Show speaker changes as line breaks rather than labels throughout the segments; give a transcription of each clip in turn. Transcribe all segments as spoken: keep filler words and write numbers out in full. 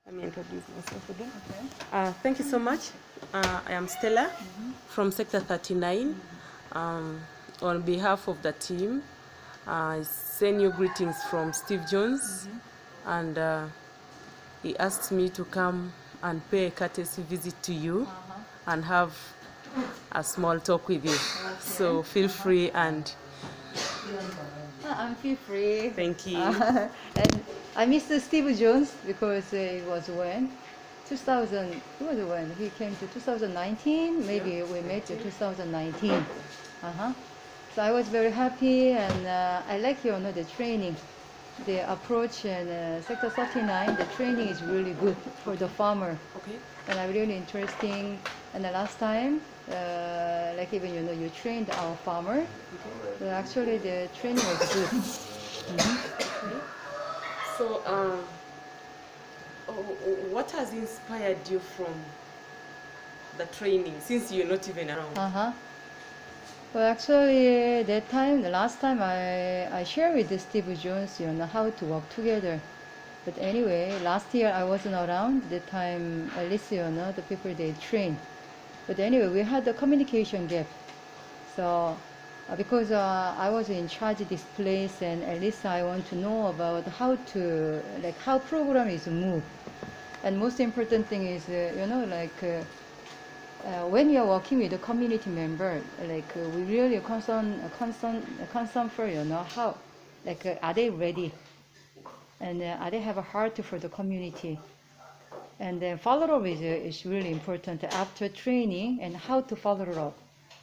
Let me introduce myself again.
Okay.
Uh, thank you so much. Uh, I am Stella mm-hmm. from Sector thirty-nine. Mm-hmm. um, on behalf of the team, uh, I send you greetings from Steve Jones, mm-hmm. and uh, he asked me to come and pay a courtesy visit to you uh-huh. and have a small talk with you. Okay. So feel uh-huh. free and...
I'm feel free.
Thank you.
Uh, and I missed Steve Jones because uh, it was when two thousand. It was when he came to two thousand nineteen. Maybe yeah. we met in two thousand nineteen. Uh huh. So I was very happy, and uh, I like you know the training, the approach, and uh, Sector thirty-nine. The training is really good for the farmer.
Okay.
And I'm really interesting. And the last time, uh, like even you know you trained our farmer. Okay. So actually the training was good. Mm-hmm.
Okay. So, um, what has inspired you from the training since you're not even around?
Uh huh. Well, actually, that time, the last time I I shared with Steve Jones, you know, how to work together. But anyway, last year I wasn't around. That time, at least you know the people they trained. But anyway, we had a communication gap. So uh, because uh, I was in charge of this place, and at least I want to know about how to like how program is moved. And most important thing is uh, you know like. Uh, Uh, when you're working with a community member, like uh, we really concern, uh, concern, uh, concern for you know how, like uh, are they ready, and uh, are they have a heart for the community, and then follow up is, uh, is really important after training and how to follow up.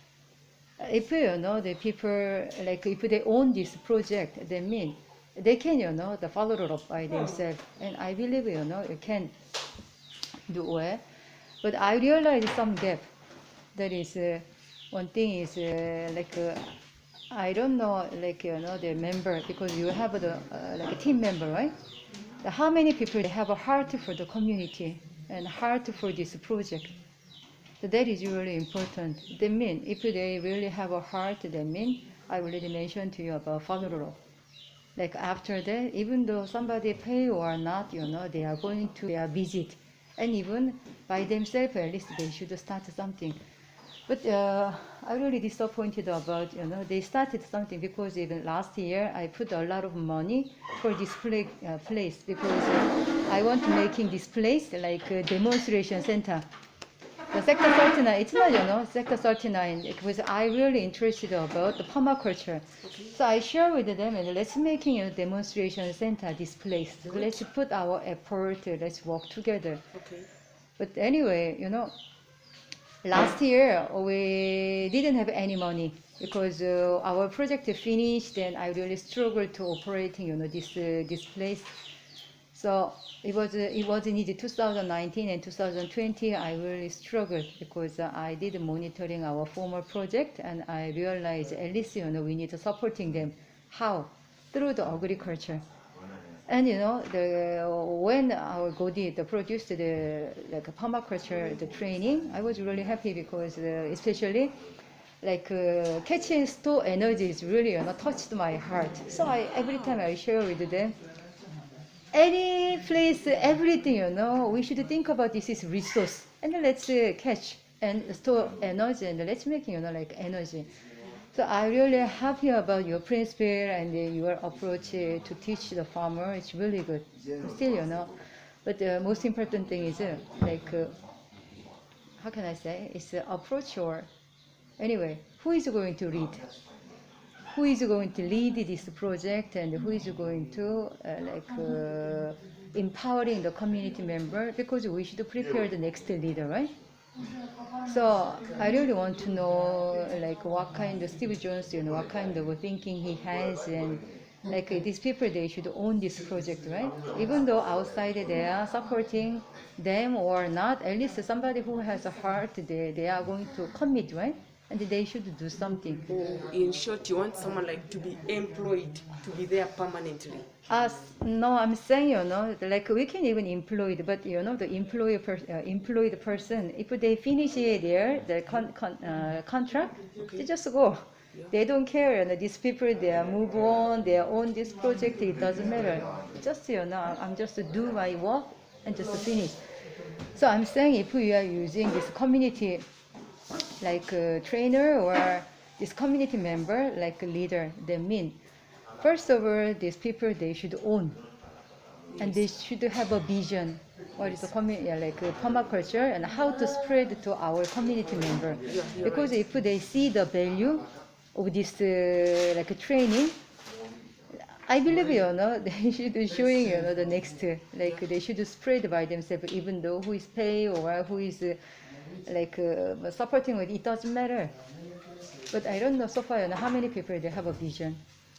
If you know the people like if they own this project, they mean they can you know the follow up by themselves, and I believe you know you can do well. But I realized some gap. That is uh, one thing is uh, like uh, I don't know like you know the member because you have the uh, like a team member, right? The, how many people have a heart for the community and heart for this project? So that is really important. That mean if they really have a heart, that mean I already mentioned to you about follow up. Like after that, even though somebody pay or not, you know, they are going to their visit, and even by themselves, at least they should start something. But uh, I'm really disappointed about, you know, they started something because even last year I put a lot of money for this play, uh, place because uh, I want to making this place like a demonstration center. The Sector thirty-nine, it's not, you know, Sector thirty-nine, it was, I really interested about the permaculture. Okay. So I share with them and let's making a demonstration center, this place. So let's put our effort, let's work together.
Okay.
But anyway, you know, last year we didn't have any money because uh, our project finished and I really struggled to operating, you know, this uh, this place. So it was uh, it was in two thousand nineteen and two thousand twenty. I really struggled because uh, I did monitoring our former project and I realized at least you know we need to supporting them. How? Through the agriculture. And you know, the when our Godi the produced the like permaculture the training, I was really happy because uh, especially like uh, catch and store energy is really you know touched my heart. So I every time I share with them, any place, everything you know, we should think about this is resource and let's uh, catch and store energy and let's make you know like energy. So I'm really happy about your principle and uh, your approach uh, to teach the farmer. It's really good. Still, you know, but the most important thing is uh, like, uh, how can I say? It's the approach or anyway, who is going to lead? Who is going to lead this project and who is going to uh, like uh, empowering the community member because we should prepare the next leader, right? So I really want to know like what kind of Steve Jones, you know, what kind of thinking he has, and like uh, these people they should own this project, right? Even though outside they are supporting them or not, at least somebody who has a heart, they they are going to commit, right? And they should do something.
In short, you want someone like to be employed, to be there permanently.
As no, I'm saying you know like we can even employ, but you know the employee per, uh, employed person if they finish their the con, con, uh, contract, okay. They just go. Yeah. They don't care. You know, these people they are move on, they own this project. It doesn't matter. Just you know, I'm just to do my work and just finish. So I'm saying if we are using this community like a trainer or this community member like a leader, that mean first of all these people they should own and they should have a vision. What is the community, yeah, like uh, permaculture and how to spread to our community member.
Yeah, you're
Because
right.
if they see the value of this uh, like a training, I believe you know they should be showing you know the next uh, like they should spread by themselves even though who is pay or who is uh, like uh, supporting it, it doesn't matter. But I don't know so far you know how many people they have a vision.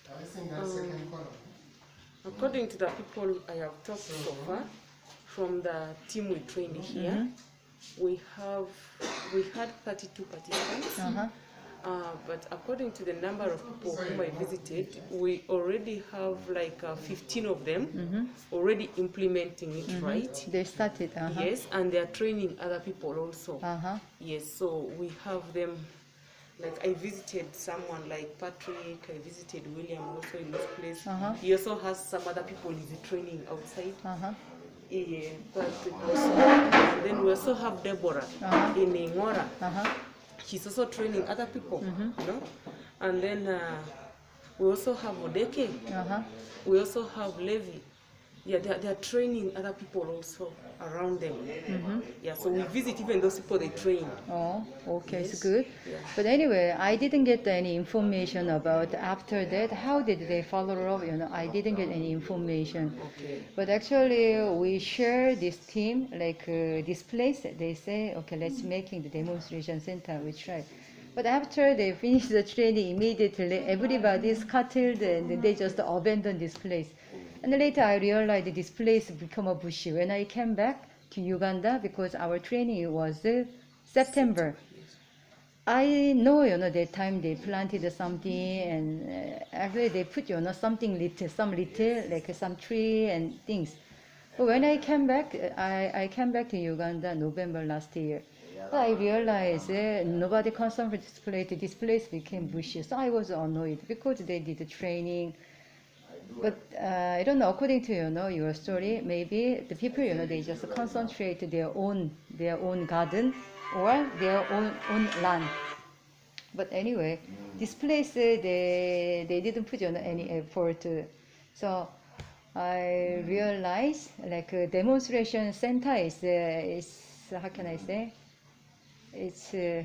Um, according to the people I have talked so far, from the team we trained here,
Mm-hmm.
we have we had thirty-two participants.
Uh-huh.
Uh, but according to the number of people whom I visited, we already have like uh, fifteen of them
Mm-hmm.
already implementing it, right?
They started. Uh-huh.
Yes, and they are training other people also.
Uh-huh.
Yes, so we have them. Like I visited someone like Patrick, I visited William also in this place.
Uh-huh.
He also has some other people he's training outside.
Uh-huh.
Yeah, Patrick also. And then we also have Deborah
Uh-huh.
in Ingora.
Uh-huh.
She's also training other people,
Mhm.
you know. And then uh, we also have Odeke.
Uh-huh.
We also have Levi. Yeah, they are, they are training other people also around them.
Mm-hmm.
Yeah, so we visit even those people they train.
Oh, okay, it's
Yes.
good.
Yeah.
But anyway, I didn't get any information about after that. How did they follow up? You know, I didn't get any information.
Okay.
But actually, we share this team, like uh, this place. They say, okay, let's making the demonstration center. We try. But after they finish the training, immediately everybody scattered and they just abandoned this place. And later I realized this place become a bushy. When I came back to Uganda, because our training was uh, September, I know, you know, that time they planted something and uh, actually they put, you know, something little, some little, like some tree and things. But when I came back, uh, I, I came back to Uganda November last year. I realized uh, nobody concerned with this place. This place became bushy. So I was annoyed because they did the training. But uh, I don't know. According to you know your story, maybe the people you know they just concentrate their own their own garden or their own own land. But anyway, this place uh, they they didn't put you know, any effort. uh, So I realized like a demonstration center is uh, is how can I say? It's uh,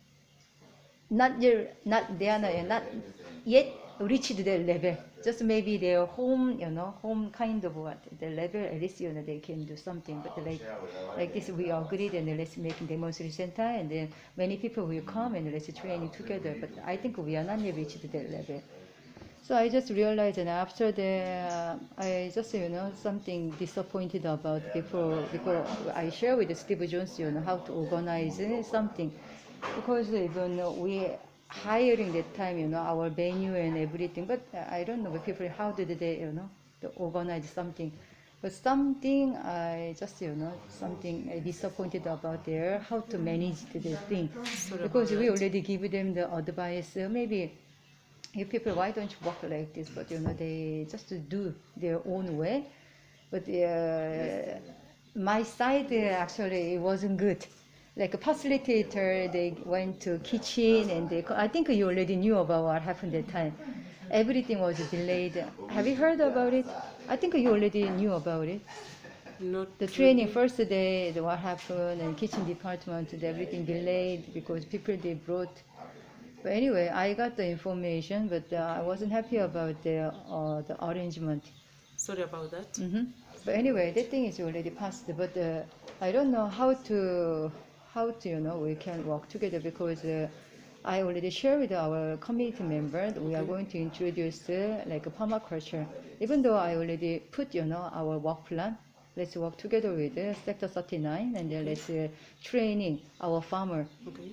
not your not they are not, not yet reached their level. Just maybe their home, you know, home kind of what the level at least you know they can do something. But like like this, we agreed and let's make a demonstration center, and then many people will come and let's train together. But I think we are not yet reached that level. So I just realized, and after the, uh, I just you know something disappointed about before before I share with Steve Jones, you know, how to organize uh, something, because even we hiring that time, you know, our venue and everything, but I don't know, people how did they, you know, to organize something. But something I just you know something I disappointed about there how to manage the thing, because we already give them the advice uh, maybe. You people, why don't you walk like this? But you know, they just do their own way. But uh, my side uh, actually it wasn't good. Like a facilitator, they went to kitchen and they. I think you already knew about what happened that time. Everything was delayed. Have you heard about it? I think you already knew about it.
Not
The training first day, the what happened, and kitchen department, everything delayed because people they brought. But anyway, I got the information, but uh, I wasn't happy about the uh, the arrangement.
sorry about that.
Hmm. But anyway, that thing is already passed. But uh, I don't know how to how to you know we can work together, because uh, I already shared with our community members we are going to introduce uh, like a permaculture. Even though I already put you know our work plan. Let's work together with uh, Sector thirty-nine, and then let's uh, training our farmer.
Okay.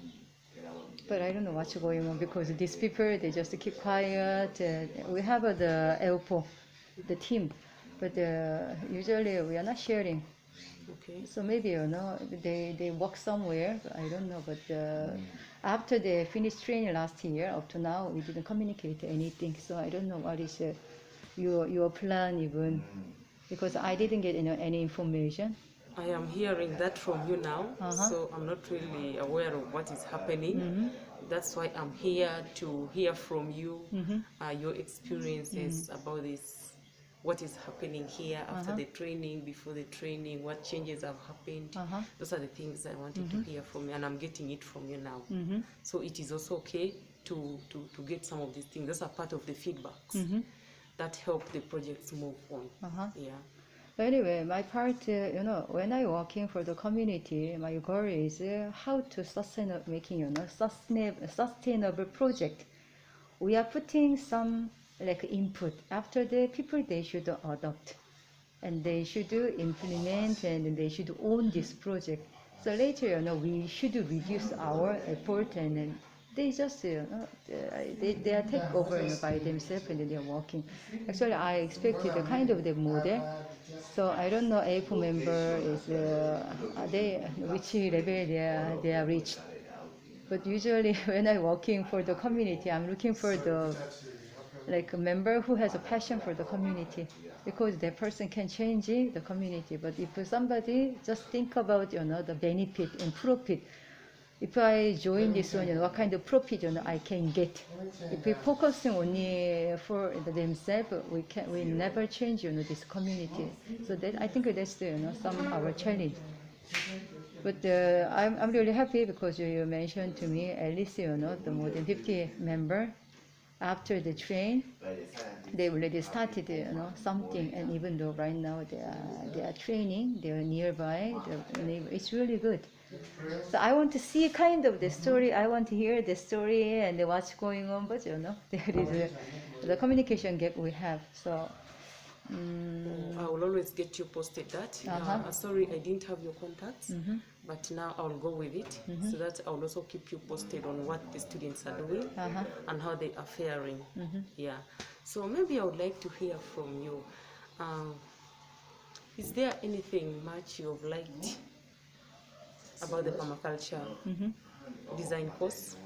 But I don't know what's going on, because these people they just keep quiet. Uh, we have uh, the ELPO, the team, but uh, usually we are not sharing.
Okay.
So maybe you know they they work somewhere. I don't know. But uh, after they finished training last year, up to now we didn't communicate anything. So I don't know what is uh, your your plan even, because I didn't get you know, any information.
I am hearing that from you now,
Uh-huh.
so I'm not really aware of what is happening.
Mhm.
That's why I'm here to hear from you,
Mhm.
uh, your experiences about this, what is happening here after
Uh-huh.
the training, before the training, what changes have happened.
Uh-huh.
Those are the things I wanted to hear from you, and I'm getting it from you now.
Mhm.
So it is also okay to, to, to get some of these things. Those are part of the feedbacks
Mhm.
that help the projects move on.
Uh-huh.
Yeah.
Anyway, my part, uh, you know, when I working for the community, my goal is uh, how to sustain making, you know, sustainable, sustainable project. We are putting some like input. After the people, they should adopt, and they should implement, and they should own this project. So later, you know, we should reduce our effort, and then they just, you know, they, they are take over, you know, by themselves, and they are working. Actually, I expected a kind of the model. So I don't know if member is uh, are they which level they are, they are reached. But usually when I'm working for the community, I'm looking for the like a member who has a passion for the community, because that person can change the community. But if somebody just think about, you know, the benefit and profit, if I join this one, you know, what kind of profit, you know, I can get. If we focusing only for themselves, we can we never change, you know, this community. So that I think that's the, you know, some our challenge. But uh, I'm I'm really happy because you, you mentioned to me at least, you know, the more than fifty member after the train, they already started, you know, something. And even though right now they are they are training, they are nearby, they're neighbor, it's really good. So I want to see kind of the story. I want to hear the story and what's going on. But you know, there is a, the communication gap we have. So. Mm,
I will always get you posted that.
Uh-huh.
Uh, sorry, I didn't have your contacts,
Mhm.
but now I'll go with it so that I'll also keep you posted on what the students are doing
Uh-huh.
and how they are faring. Yeah. So maybe I would like to hear from you. Um, is there anything much you've liked about the permaculture design course?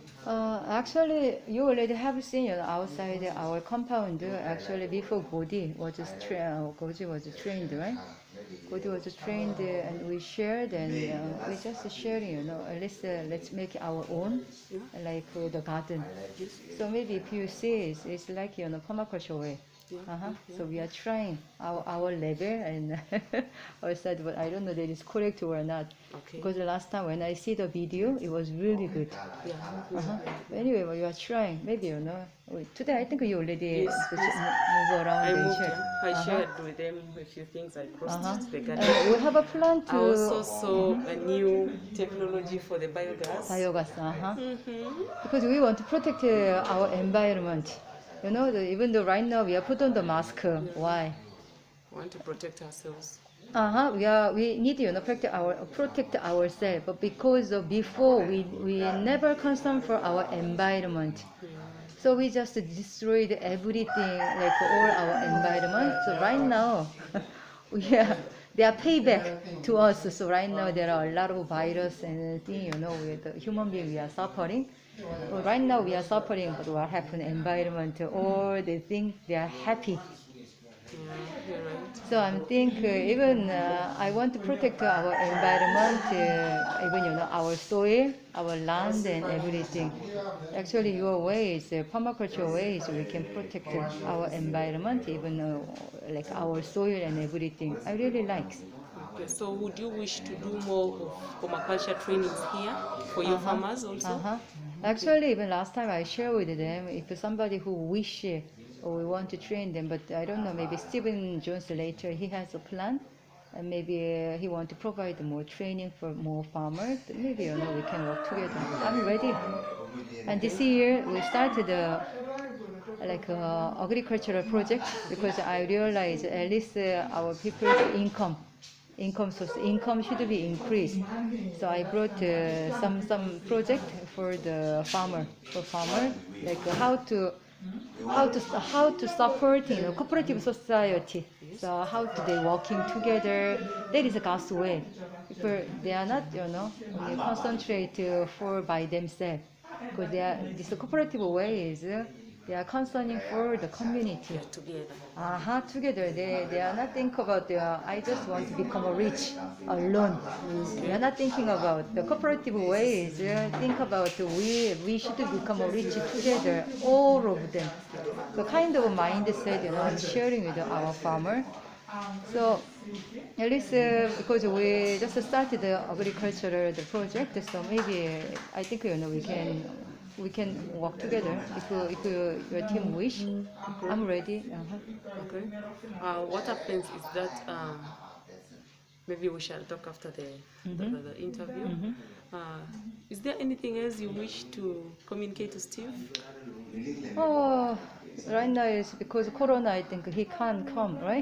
Uh, actually, you already have seen, you know, outside our compound. uh, Actually, before Godi was tra- uh, Godi was trained, right? Godi was trained, uh, and we shared, and uh, we just sharing, you know. At least uh, let's make our own,
Yeah.
like uh, the garden. So maybe if you see, it's, it's like, you know, permaculture way.
Yeah.
Uh-huh.
Yeah.
So we are trying our our level and our side, but I don't know that is correct or not.
Okay.
Because the last time when I see the video, it was really good.
Yeah.
Uh-huh. Anyway, well, you are trying. Maybe, you know. Wait, today I think you already
Yes,
just
yes.
move around
I
and
moved,
check.
yeah. I
Uh-huh.
shared with them a few things I crossed
Uh-huh.
to the garden.
And we have a plan
I also
to
saw a new technology for the biogas.
biogas. Uh-huh.
Mm-hmm.
Because we want to protect uh, our environment. You know, the, even though right now we are put on the mask. uh, Why?
Want to protect ourselves.
Uh-huh. We are we need, you know, protect our protect ourselves, but because of before we we never concern for our environment. So we just destroyed everything, like all our environment. So right now, we are, they are payback to us. So right now there are a lot of virus and thing, you know, with the human being we are suffering. But right now we are suffering, but what happened? Environment, all the things they are happy.
Yeah, you're right.
So I think uh, even uh, I want to protect our environment, uh, even, you know, our soil, our land, and everything. Actually, your ways, uh, permaculture ways, we can protect our environment, even uh, like our soil and everything. I really like.
Okay, so would you wish to do more of permaculture trainings here for your
Uh-huh.
farmers also?
Uh-huh. Actually, even last time I shared with them, if somebody who wish uh, or we want to train them, but I don't know, maybe Stephen Jones later, he has a plan, and maybe uh, he want to provide more training for more farmers. Maybe, you know, we can work together. I'm ready. And this year we started a like a agricultural project because I realized at least uh, our people's income income source income should be increased. So I brought uh, some some project for the farmer for farmer, like uh, how to how to how to support, you know, cooperative society. So how do they working together? That is a God's way. People, they are not, you know, only concentrate uh, for by themselves, because they are, this cooperative way is uh, they are concerning for the community.
Yeah, together.
Aha, together. They, they are not thinking about the, I just want to become a rich alone. They are not thinking about the cooperative ways. They think about we, we should become a rich together, all of them. So kind of mindset, you know, I'm sharing with our farmer. So at least uh, because we just started the agricultural the project, so maybe I think you know we can we can work together if you, if you, your team wish. I'm ready. Uh-huh.
Okay. Uh, what happens is that um, maybe we shall talk after the, the, the, the interview. Uh, is there anything else you wish to communicate to Steve?
Oh, right now is because Corona. I think he can't come, right?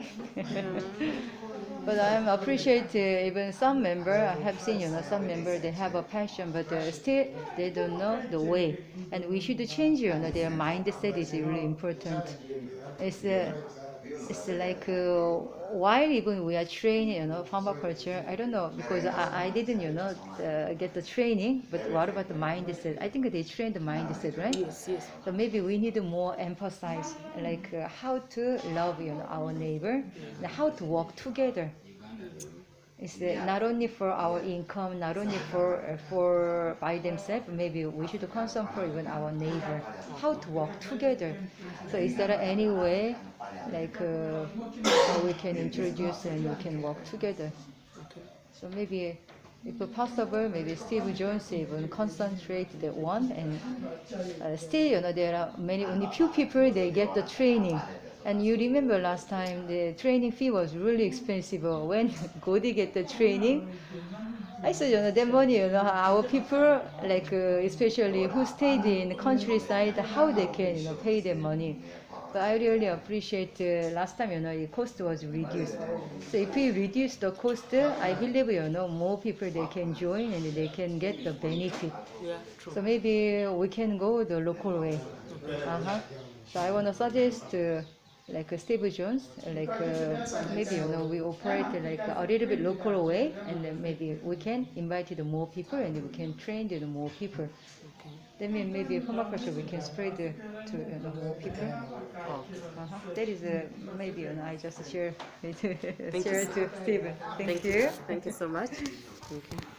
But I appreciate uh, even some member. I have seen, you know, some member they have a passion, but uh, still they don't know the way. And we should change, you know, their mindset is really important. It's uh, it's like uh, while even we are training, you know, permaculture. I don't know because I, I didn't, you know, uh, get the training. But what about the mindset? I think they train the mindset, right?
Yes, yes.
So maybe we need to more emphasize like uh, how to love, you know, our neighbor, and how to work together. It's uh, not only for our income, not only for uh, for by themselves. Maybe we should concern for even our neighbor, how to work together. So is there any way, like uh, how we can introduce and we can work together?
Okay.
So maybe, if possible, maybe Steve Jones even concentrate the one, and uh, still, you know, there are many only few people they get the training. And you remember last time the training fee was really expensive. When Godi get the training, I said, you know, the money, you know, our people, like uh, especially who stayed in the countryside, how they can, you know, pay their money. So I really appreciate uh, last time, you know, the cost was reduced. So if we reduce the cost, uh, I believe, you know, more people they can join and they can get the benefit.
Yeah, true.
So maybe we can go the local way. Uh-huh. So I want to suggest uh, like uh, Steve Jones, like uh, maybe you know we operate uh, like a little bit local way, and then maybe we can invite the more people and we can train the more people.
Okay.
Then may- maybe permaculture we can spread uh, to you know, more people.
Okay.
Uh-huh. That is uh, maybe you know I just share
Thank
share
you.
to Steve. Thank,
Thank
you.
you. Thank you so much. Thank you.